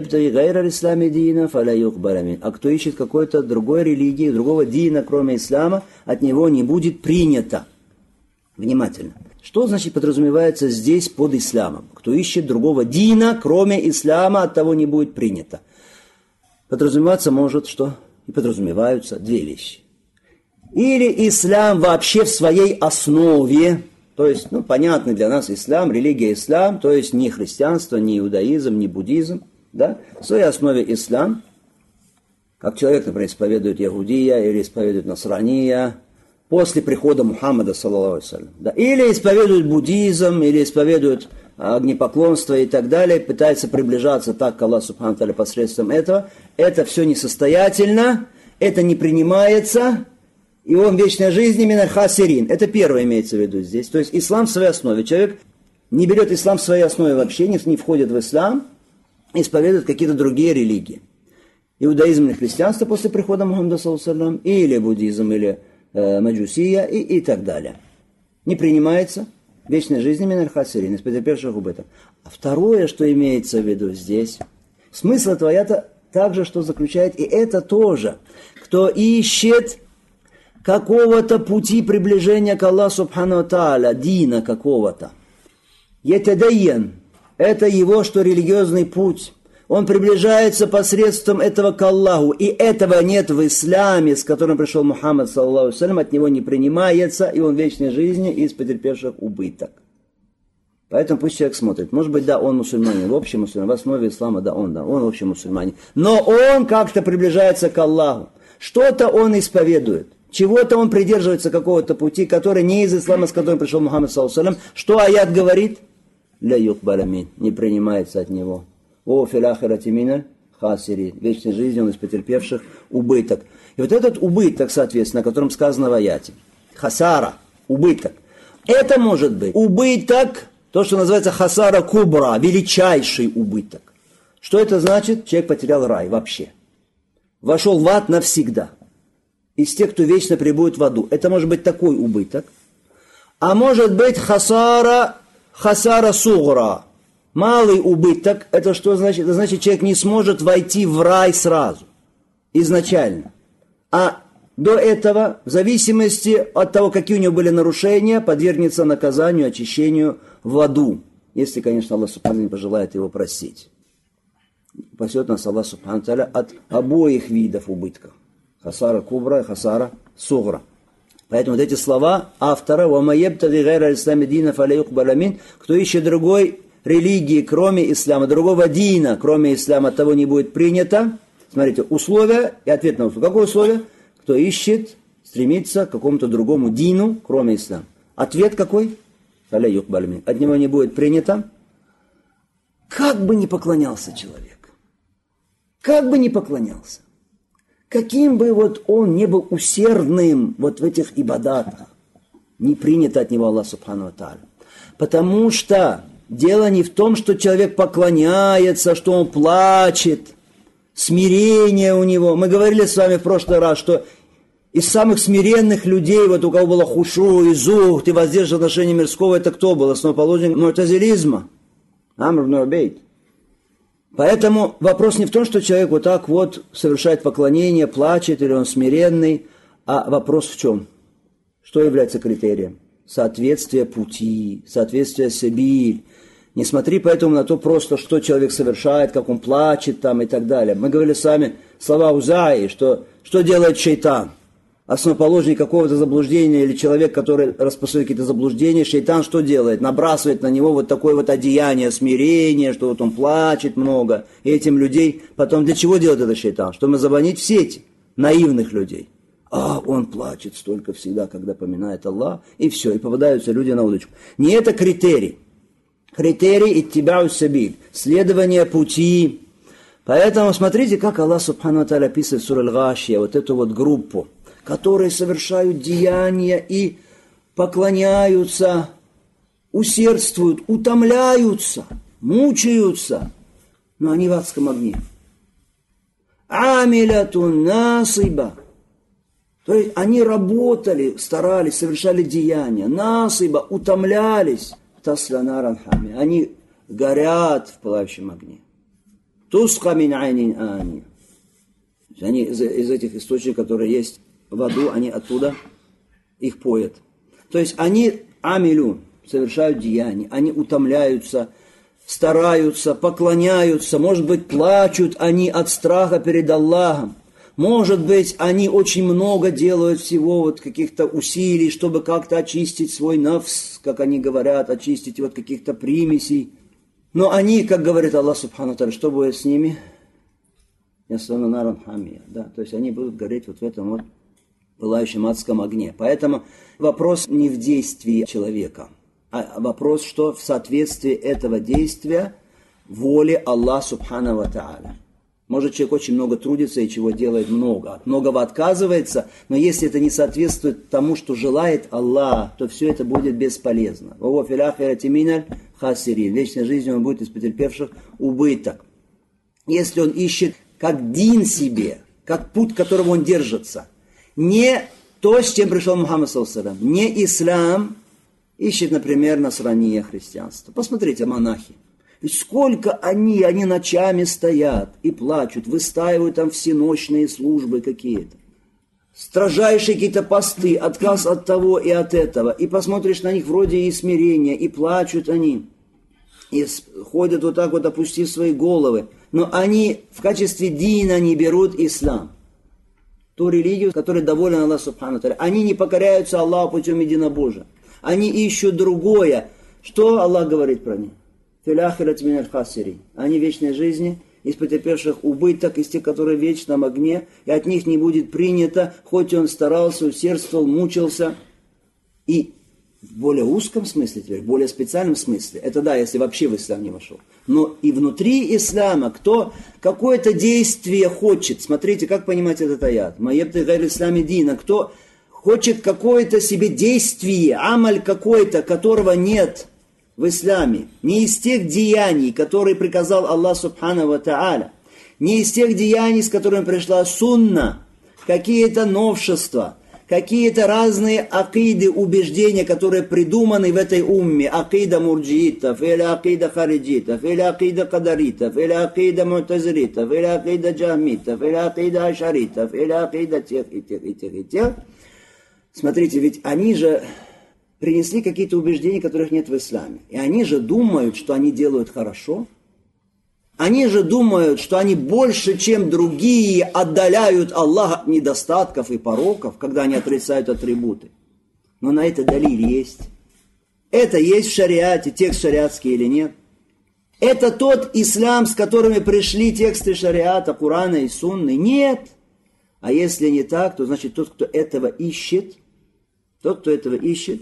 S2: А кто ищет какой-то другой религии, другого дина, кроме ислама, от него не будет принято. Внимательно. Что значит подразумевается здесь под исламом? Кто ищет другого дина, кроме ислама, от того не будет принято. Подразумеваться может что? И подразумеваются две вещи. Или ислам вообще в своей основе, то есть, ну, понятный для нас ислам, религия ислам, то есть не христианство, не иудаизм, не буддизм, да, в своей основе ислам, как человек, например, исповедует яхудия или исповедует насрания, после прихода Мухаммада, саллаллаху алейхи ва саллям, да, или исповедует буддизм, или исповедует огнепоклонство и так далее, пытается приближаться так к Аллаху Субхану ва Тааля посредством этого, это все несостоятельно, это не принимается, и он в вечной жизни миналь хасирин. Это первое имеется в виду здесь. То есть ислам в своей основе. Человек не берет ислам в своей основе вообще, не, не входит в ислам, исповедует какие-то другие религии. Иудаизм или христианство после прихода Мухаммада, саллаллаху алейхи ва саллям, или буддизм, или э, маджусия, и, и так далее. Не принимается в вечной жизни миналь хасирин, из потерпевших убыток. А второе, что имеется в виду здесь, смысл этого аята также, что заключает, и это тоже, кто ищет какого-то пути приближения к Аллаху Субхану ва Тааля, дина какого-то. Етадайян, это его, что религиозный путь. Он приближается посредством этого к Аллаху. И этого нет в исламе, с которым пришел Мухаммад, саллаллаху алейхи ва саллям, от него не принимается, и он в вечной жизни из потерпевших убыток. Поэтому пусть человек смотрит. Может быть, да, он мусульманин, в общем мусульманин, в основе ислама, да, он, да, он в общем мусульманин. Но он как-то приближается к Аллаху. Что-то он исповедует. Чего-то он придерживается какого-то пути, который не из ислама, с которым пришел Мухаммад, саллаллаху алейхи ва саллям. Что аят говорит? Ля юкбаля мин, не принимается от него. О фил ахирати миналь хасирин. В вечной жизни он из потерпевших убыток. И вот этот убыток, соответственно, о котором сказано в аяте, хасара, убыток, это может быть убыток, то, что называется хасара кубра, величайший убыток. Что это значит? Человек потерял рай вообще. Вошел в ад навсегда. Из тех, кто вечно пребудет в аду. Это может быть такой убыток. А может быть хасара, хасара сугра. Малый убыток. Это что значит? Это значит, человек не сможет войти в рай сразу. Изначально. А до этого, в зависимости от того, какие у него были нарушения, подвергнется наказанию, очищению в аду. Если, конечно, Аллах Субхану не пожелает его простить. Спасет нас Аллах Субхану Тааля от обоих видов убытков. Хасара кубра и хасара сугра. Поэтому вот эти слова автора кто ищет другой религии, кроме ислама, другого дина, кроме ислама, того не будет принято. Смотрите, условия и ответ на условие. Какое условие? Кто ищет, стремится к какому-то другому дину, кроме ислама. Ответ какой? От него не будет принято. Как бы ни поклонялся человек, как бы ни поклонялся, каким бы вот он не был усердным вот в этих ибадатах, не принято от него Аллах Субхану ва Тааля. Потому что дело не в том, что человек поклоняется, что он плачет, смирение у него. Мы говорили с вами в прошлый раз, что из самых смиренных людей, вот у кого было хушу и зухт, и воздержание отношения мирского, это кто был? Основоположник му'тазилизма. Амр ибн Убейд. Поэтому вопрос не в том, что человек вот так вот совершает поклонение, плачет, или он смиренный, а вопрос в чем? Что является критерием? Соответствие пути, соответствие сабиль. Не смотри поэтому на то просто, что человек совершает, как он плачет там и так далее. Мы говорили сами слова Узаи, что, что делает шейтан. Основоположник какого-то заблуждения или человек, который распространяет какие-то заблуждения, шейтан что делает? Набрасывает на него вот такое вот одеяние смирения, что вот он плачет много. И этим людей потом для чего делает это шейтан? Чтобы заманить в сети наивных людей. А он плачет столько всегда, когда поминает Аллах, и все, и попадаются люди на удочку. Не это критерий. Критерий иттибау сабиль, следование пути. Поэтому смотрите, как Аллах Субхану ва Тааля описывает в суре Аль-Гашия, вот эту вот группу, которые совершают деяния и поклоняются, усердствуют, утомляются, мучаются, но они в адском огне. Амилятун насиба. То есть они работали, старались, совершали деяния, насиба, утомлялись. Они горят в пылающем огне. Тусха мин айнин ани. Они из, из этих источников, которые есть в аду, они оттуда их поят. То есть они амилю, совершают деяния, они утомляются, стараются, поклоняются, может быть, плачут они от страха перед Аллахом. Может быть, они очень много делают всего, вот каких-то усилий, чтобы как-то очистить свой нафс, как они говорят, очистить от каких-то примесей. Но они, как говорит Аллах Субхану ва Тааля, что будет с ними? Да, то есть они будут гореть вот в этом вот пылающем адском огне. Поэтому вопрос не в действии человека, а вопрос, что в соответствии этого действия воле Аллаха Субхану ва Тааля. Может, человек очень много трудится и чего делает много, от многого отказывается, но если это не соответствует тому, что желает Аллах, то все это будет бесполезно. В вечной жизни он будет из потерпевших убыток. Если он ищет как дин себе, как путь, которого он держится, не то, с чем пришел Мухаммад саллаллаху алейхи ва саллям, не ислам, ищет, например, насрания, христианство. Посмотрите, монахи. Ведь сколько они, они ночами стоят и плачут, выстаивают там всеночные службы какие-то. Строжайшие какие-то посты, отказ от того и от этого. И посмотришь на них вроде и смирения, и плачут они. И ходят вот так вот, опустив свои головы. Но они в качестве дина не берут ислам. Ту религию, которой доволен Аллах Субхану ва Тааля. Они не покоряются Аллаху путем единобожия. Они ищут другое. Что Аллах говорит про них? Они в вечной жизни, из потерпевших убыток, из тех, которые в вечном огне, и от них не будет принято, хоть он старался, усердствовал, мучился. И в более узком смысле, теперь, в более специальном смысле, это да, если вообще в ислам не вошел. Но и внутри ислама, кто какое-то действие хочет, смотрите, как понимать этот аят, «Маебты гайр ислами дина», кто хочет какое-то себе действие, амаль какой-то, которого нет в исламе, не из тех деяний, которые приказал Аллах Субхану ва Тааля, не из тех деяний, с которыми пришла сунна, какие-то новшества, какие-то разные акиды, убеждения, которые придуманы в этой умме, акида мурджиитов, или акида хариджитов, или акида кадаритов, или акида мутазилитов, или акида джахмитов, или акида ашаритов, или акида тех и тех и тех и тех. Смотрите, ведь они же принесли какие-то убеждения, которых нет в исламе. И они же думают, что они делают хорошо. Они же думают, что они больше, чем другие, отдаляют Аллаха от недостатков и пороков, когда они отрицают атрибуты. Но на это далиль есть. Это есть в шариате, текст шариатский или нет. Это тот ислам, с которыми пришли тексты шариата, Курана и Сунны. Нет. А если не так, то значит тот, кто этого ищет, тот, кто этого ищет,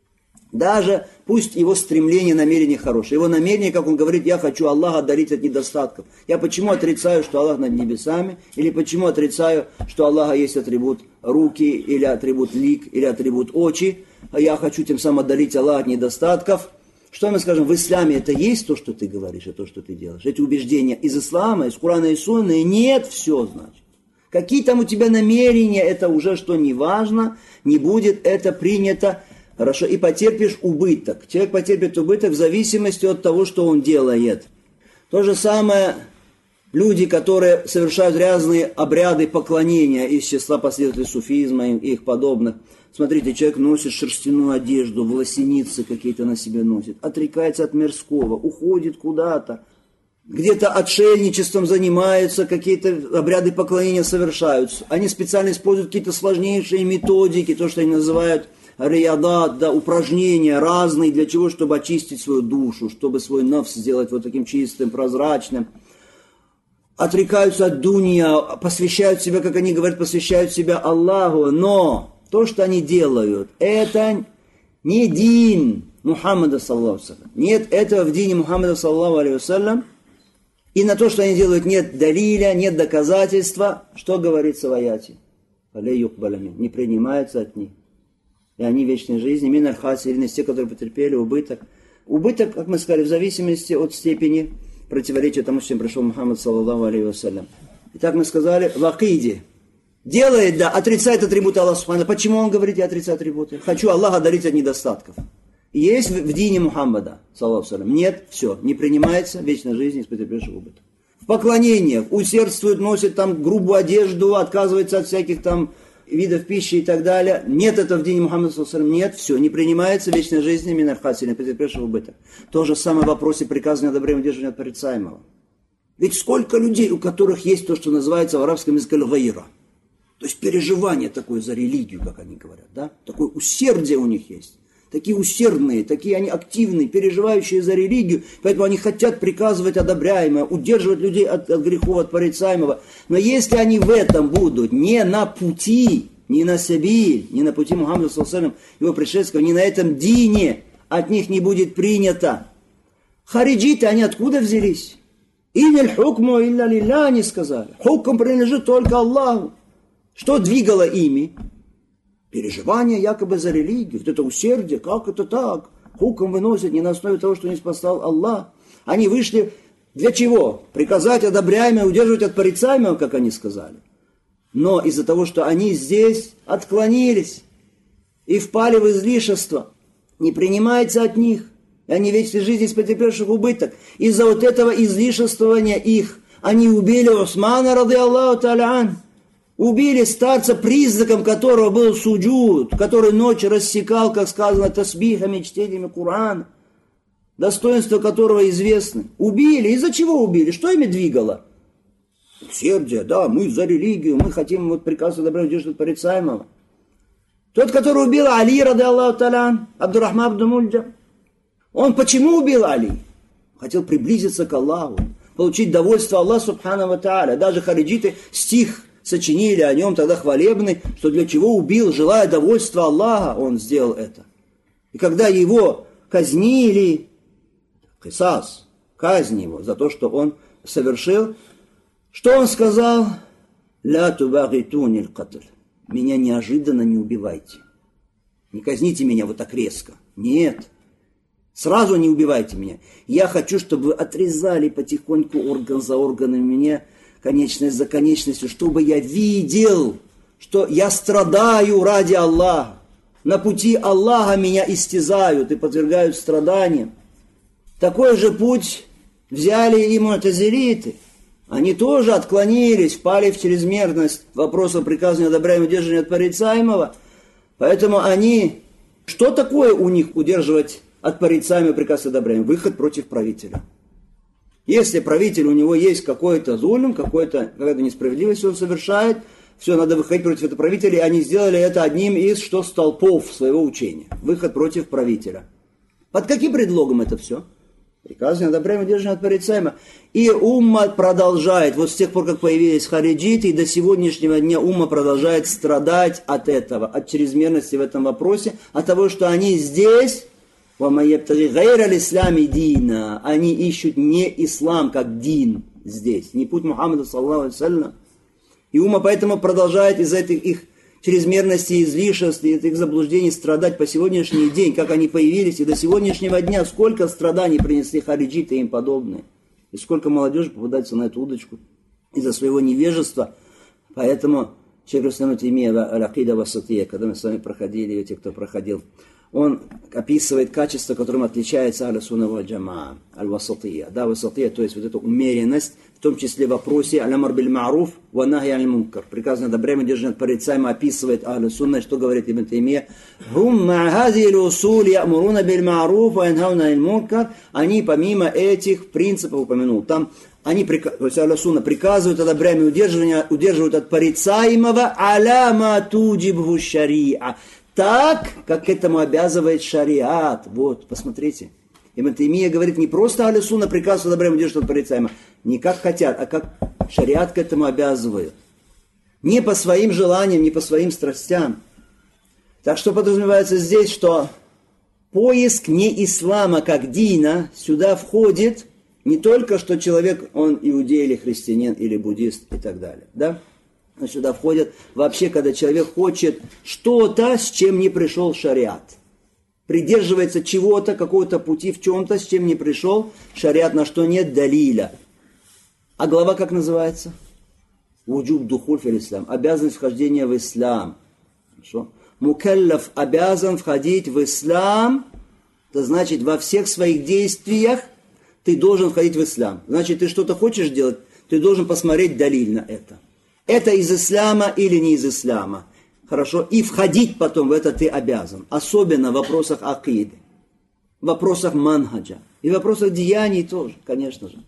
S2: даже пусть его стремление, намерение хорошее. Его намерение, как он говорит, я хочу Аллаха одарить от недостатков. Я почему отрицаю, что Аллах над небесами? Или почему отрицаю, что Аллаха есть атрибут руки, или атрибут лик, или атрибут очи? А я хочу тем самым одарить Аллаха от недостатков. Что мы скажем, в исламе это есть то, что ты говоришь, и то, что ты делаешь? Эти убеждения из ислама, из Курана и Сунны? Нет, все значит. Какие там у тебя намерения, это уже что не важно, не будет это принято. Хорошо, и потерпишь убыток. Человек потерпит убыток в зависимости от того, что он делает. То же самое люди, которые совершают разные обряды поклонения из числа последователей суфизма и их подобных. Смотрите, человек носит шерстяную одежду, волосеницы какие-то на себе носит, отрекается от мирского, уходит куда-то, где-то отшельничеством занимаются, какие-то обряды поклонения совершаются. Они специально используют какие-то сложнейшие методики, то, что они называют риядат, да, упражнения разные, для чего? Чтобы очистить свою душу, чтобы свой нафс сделать вот таким чистым, прозрачным. Отрекаются от дунья, посвящают себя, как они говорят, посвящают себя Аллаху, но то, что они делают, это не дин Мухаммада, саллаллаху алейхи ва саллям. Нет этого в дине Мухаммада, саллаллаху алейхи ва саллям. И на то, что они делают, нет далиля, нет доказательства. Что говорится в аяте? Не принимается от них. И они в вечной жизни, миналь хасирин, из тех, которые потерпели убыток. Убыток, как мы сказали, в зависимости от степени противоречия тому, с чем пришел Мухаммад, саллаллаху алейхи ва саллям. Итак, мы сказали, в акиде. Делает, да, отрицает атрибуты Аллаха Субхана. Почему он говорит, я отрицаю атрибуты? Хочу Аллаха одарить от недостатков. Есть в, в дине Мухаммада, саллаллаху алейхи ва саллям. Нет, все, не принимается, вечная жизнь из потерпевших убыток. В поклонениях усердствует, носит там грубую одежду, отказывается от всяких там видов пищи и так далее. Нет этого в дине Мухаммада, саллаллаху алейхи ва саллям. Нет, все, не принимается вечная жизнь миналь хасирин, потерпевших убыток. То же самое в вопросе приказания одобрения удерживания от порицаемого. Ведь сколько людей, у которых есть то, что называется в арабском языке аль-гайра. То есть переживание такое за религию, как они говорят, да? Такое усердие у них есть. Такие усердные, такие они активные, переживающие за религию, поэтому они хотят приказывать одобряемое, удерживать людей от, от грехов, от порицаемого. Но если они в этом будут не на пути, не на себе, не на пути Мухаммада, саллаллаху алейхи ва саллям, его предшественников, не на этом дине, от них не будет принято. Хариджиты, они откуда взялись? «Инель хукму илля лилля», они сказали. Хукм принадлежит только Аллаху. Что двигало ими? Переживание якобы за религию. Вот это усердие, как это так? Хукм выносят не на основе того, что не спасал Аллах. Они вышли для чего? Приказать одобряемое, удерживать от порицаемого, как они сказали. Но из-за того, что они здесь отклонились и впали в излишество, не принимается от них. И они в вечной жизни из потерпевших убыток. Из-за вот этого излишествования их они убили Усмана, рады Аллаху та'аля ан. Убили старца, признаком которого был суджуд, который ночью рассекал, как сказано, тасбихами, чтениями Корана, достоинство которого известно. Убили. Из-за чего убили? Что ими двигало? Усердие, да, мы за религию, мы хотим вот приказ одобрять удерживать порицаемого. Тот, который убил Али, рады Аллаху та'аля ан, Абдуррахман ибн Мульджам, он почему убил Али? Хотел приблизиться к Аллаху, получить довольство Аллаха субхану ва тааля. Даже хариджиты стих сочинили о нем тогда хвалебный, что для чего убил, желая довольства Аллаха, он сделал это. И когда его казнили, кисас, казнь его за то, что он совершил, что он сказал? «Ля тубагитуни аль-катль». Меня неожиданно не убивайте. Не казните меня вот так резко. Нет. Сразу не убивайте меня. Я хочу, чтобы вы отрезали потихоньку орган за органом меня, конечность за конечностью, чтобы я видел, что я страдаю ради Аллаха. На пути Аллаха меня истязают и подвергают страданиям. Такой же путь взяли и му'тазилиты. Они тоже отклонились, впали в чрезмерность вопросов приказания одобряемого удерживания от порицаемого. Поэтому они... Что такое у них удерживать от порицаемого приказ одобряемого? Выход против правителя. Если правитель, у него есть какой-то зулм, какой-то, какая-то несправедливость он совершает, все, надо выходить против этого правителя, и они сделали это одним из что столпов своего учения. Выход против правителя. Под каким предлогом это все? Приказание одобряемого удерживания от порицаемого. И умма продолжает, вот с тех пор, как появились хариджиты, и до сегодняшнего дня умма продолжает страдать от этого, от чрезмерности в этом вопросе, от того, что они здесь... Они ищут не ислам как дин здесь, не путь Мухаммада, саллаллаху алейхи ва саллям. И умма поэтому продолжает из этих их чрезмерности, излишеств, из их заблуждений страдать по сегодняшний день, как они появились, и до сегодняшнего дня сколько страданий принесли хариджиты и им подобные. И сколько молодежи попадается на эту удочку из-за своего невежества. Поэтому шейх ал-Ислам Ибн Таймия аль-Акида ва-Сатия, когда мы с вами проходили, те, кто проходил, он описывает качество, которым отличается аль-сунна валь джамаа, аль-васатия. Да, васатия, то есть вот эта умеренность, в том числе в вопросе аль-амар биль ма'руф ва нахи аниль мункар. Приказ над добром и держание от порицаемого описывает аль-сунна, что говорит Ибн Таймия. Хум ма хазихи л-усуль я'муруна биль ма'руф ва янхауна аниль мункар. Они помимо этих принципов упомянул. Там они, то есть аль-сунна, приказывают о добром и удерживании, удерживают от порицаемого аля ма туджибху шариа. Так, как к этому обязывает шариат. Вот, посмотрите. Ибн Таймия говорит, не просто аль-сунна приказывает добром удерживать от порицаемого, не как хотят, а как шариат к этому обязывает. Не по своим желаниям, не по своим страстям. Так что подразумевается здесь, что поиск не ислама как дина сюда входит не только, что человек, он иудей или христианин или буддист и так далее. Да? Но сюда входит вообще, когда человек хочет что-то, с чем не пришел шариат. Придерживается чего-то, какого-то пути в чем-то, с чем не пришел шариат, на что нет далиля. А глава как называется? Вуджуб духуль фил ислам. Обязанность вхождения в ислам. Хорошо? Мукаллаф обязан входить в ислам. Это значит, во всех своих действиях ты должен входить в ислам. Значит, ты что-то хочешь делать, ты должен посмотреть далиль на это. Это из ислама или не из ислама. Хорошо? И входить потом в это ты обязан. Особенно в вопросах акиды, в вопросах манхаджа. И в вопросах деяний тоже, конечно же.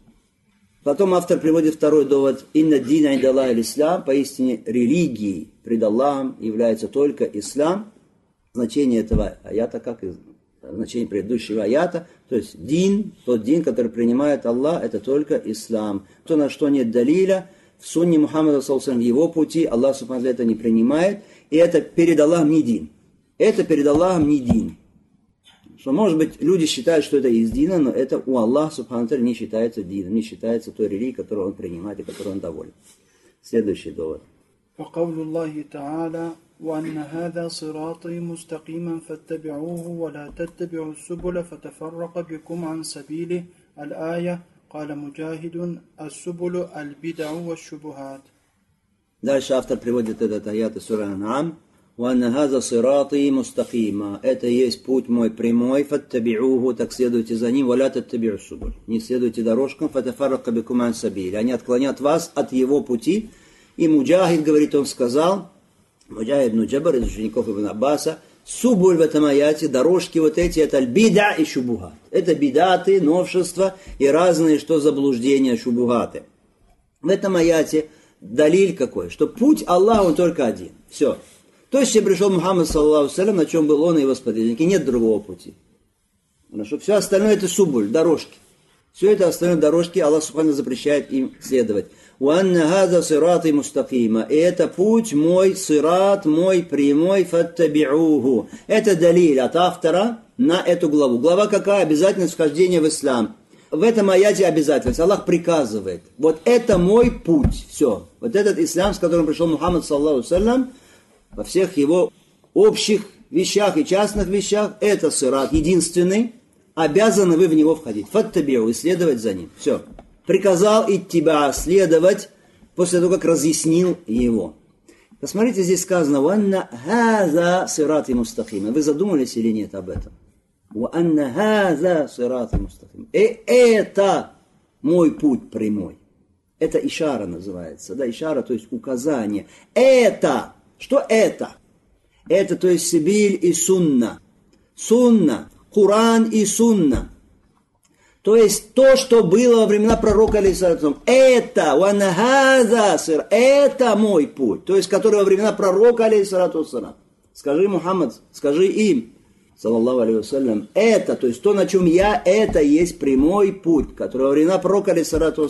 S2: Потом автор приводит второй довод. Инна дина индаллах аль-ислам. Поистине религией пред Аллахом является только ислам. Значение этого аята, как и значение предыдущего аята. То есть дин, тот дин, который принимает Аллах, это только ислам. То, на что нет далиля, в сунне Мухаммада, саллаллаху алейхи ва саллям, в его пути Аллах субхану это не принимает. И это перед Аллахом не дин. Это перед Аллахом не дин. Что, может быть, люди считают, что это из дина, но это у Аллаха субхану не считается дином, не считается той религией, которую он принимает и которой он доволен. Следующий довод.
S3: وقول الله تعالى وأن هذا صراطي مستقيما فاتبعوه ولا تتبعوا السبل فتفرق بكم عن سبيله الآية قال مجاهد السبل البدع والشبهات.
S2: Дальше автор приводит этот аят из суры Ан'ам. وَأَنَّ هَذَا صِرَاطِي مُسْتَقِيمًا. Это есть путь мой прямой, فَاتَّبِعُوهُ, так следуйте за ним, وَلَا تَتَّبِعُوا السُّبُلَ. Не следуйте дорожкам, فَتَفَرَّقَ بِكُمْ عَنْ سَبِيلِهِ. Они отклонят вас от его пути. И Муджахид, говорит, он сказал, Муджахид ибн Джабар, из учеников Ибн Аббаса, субуль в этом аяте, дорожки вот эти, это аль-бида и шубухат. Это бидаты, новшества и разные, что заблуждения, шубухаты. В этом аяте далиль какой? Что путь Аллаха, он только один. Все. То есть, если пришел Мухаммад, саллаллаху алейхи ва саллям, на чем был он и его сподвижники, нет другого пути. Хорошо? Все остальное это субуль, дорожки. Все это остальное дорожки, Аллах субхану запрещает им следовать. «Уанна хаза сираты мустакима». И это путь мой, сират мой прямой, фаттаби'уху. Это далиль от автора на эту главу. Глава какая? Обязательность вхождения в ислам. В этом аяте обязательность. Аллах приказывает. Вот это мой путь. Все. Вот этот ислам, с которым пришел Мухаммад, саллаллаху алейхи ва саллям, во всех его общих вещах и частных вещах, это сират единственный. Обязаны вы в него входить. Фаттаби'у, исследовать за ним. Все. Приказал иттиба, следовать, после того, как разъяснил его. Посмотрите, здесь сказано, «Ванна хаза сирати мустахима». Вы задумались или нет об этом? «Ванна хаза сирати мустахима». И это мой путь прямой. Это ишара называется. Да, ишара, то есть указание. Это. Что это? Это, то есть, сибиль и сунна. Сунна. Куран и сунна. То есть то, что было во времена пророка алейхиссалату, это, ванахаза, это мой путь. То есть, который во времена пророка алейхиссалату. Скажи, Мухаммад, скажи им, саллаллаху алейхи ва саллям, это, то есть то, на чем я, это есть прямой путь, который во времена пророка алейхиссалату.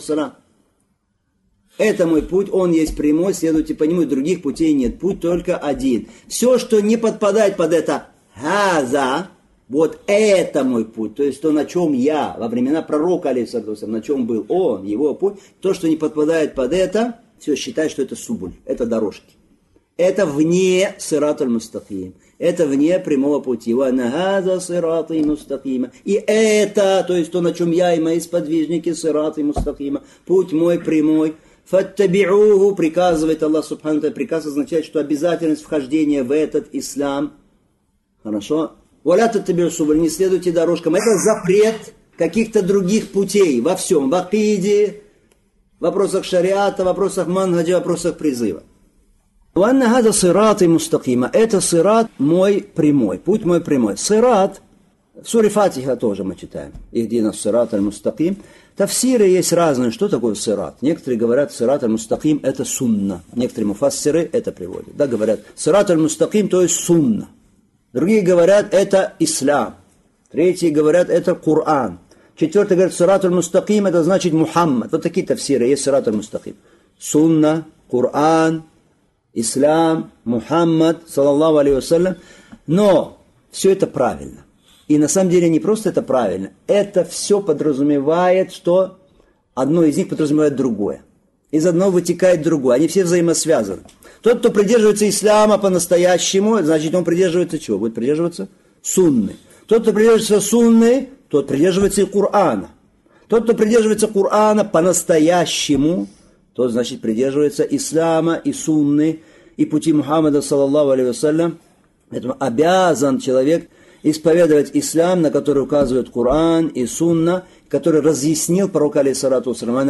S2: Это мой путь, он есть прямой, следуйте по нему, и других путей нет. Путь только один. Все, что не подпадает под это хаза, вот это мой путь, то есть то, на чем я, во времена пророка, алейхиссалату, на чем был он, его путь, то, что не подпадает под это, все, считай, что это субуль, это дорожки. Это вне сират аль-мустаким, это вне прямого пути. Ванахаза сираты мустакима. И это, то есть то, на чем я и мои сподвижники, сираты мустакима, путь мой прямой. Фаттаби'уху, приказывает Аллах субхану ва тааля. Приказ означает, что обязательность вхождения в этот ислам, хорошо, «Валя таттаби'у субуль», не следуйте дорожкам. Это запрет каких-то других путей во всем, в акиде, в вопросах шариата, в вопросах манхаджа, в вопросах призыва. «Ванна хада сират и мустакима». Это сират мой прямой, путь мой прямой. Сират, в суре Фатиха тоже мы читаем. «Ихдина сират аль-мустаким». Тафсиры есть разные. Что такое сират? Некоторые говорят, сират аль-мустаким это сунна. Некоторые муфассиры это приводят. Да, говорят, сират аль-мустаким то есть сунна. Другие говорят, это ислам. Третьи говорят, это Коран. Четвертый говорят, сират аль-мустаким это значит Мухаммад. Вот такие тафсиры есть сират аль-мустаким. Сунна, Коран, ислам, Мухаммад, саллаллаху алейхи вассалям. Но все это правильно. И на самом деле не просто это правильно, это все подразумевает, что одно из них подразумевает другое. Из одного вытекает другое, они все взаимосвязаны. Тот, кто придерживается ислама по-настоящему, значит он придерживается чего? Будет придерживаться сунны. Тот, кто придерживается сунны, тот придерживается и Корана. Тот, кто придерживается Корана по-настоящему, тот, значит, придерживается ислама и сунны, и пути Мухаммада, саллаллаху алейхи вассалям. Поэтому обязан человек исповедовать ислам, на который указывает Коран и Сунна, который разъяснил пророк алейхиссалату вассалям.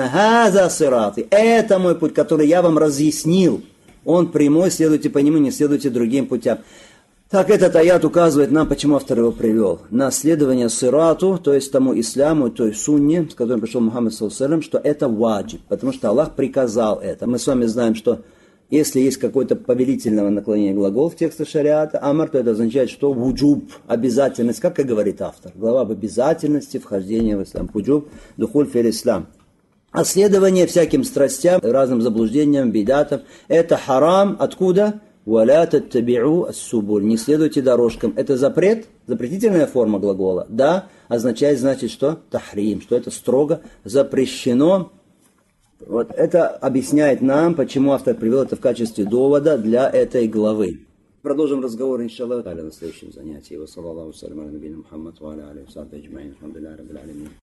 S2: Это мой путь, который я вам разъяснил. Он прямой, следуйте по нему, не следуйте другим путям. Так этот аят указывает нам, почему автор его привел. На следование сирату, то есть тому исламу, той сунне, с которым пришел Мухаммад, саллаллаху алейхи вассалям, что это ваджиб, потому что Аллах приказал это. Мы с вами знаем, что если есть какое-то повелительное наклонение глагол в тексте шариата, амар, то это означает, что вуджуб, обязательность, как и говорит автор. Глава об обязательности вхождения в ислам. Вуджуб, духуль фил ислам. А следование всяким страстям, разным заблуждениям, бидатам, это харам. Откуда? «Валя таттаби'у ас-субуль». Не следуйте дорожкам. Это запрет, запретительная форма глагола. Да, означает, значит, что? Тахрим, что это строго запрещено. Вот это объясняет нам, почему автор привел это в качестве довода для этой главы. Продолжим разговор, иншаллах, на следующем занятии. Ва саллаллаху салям аля набийна Мухаммад ва аля алейхи ва сахбихи аджмаин. Алхамдулиллахи раббил алямин.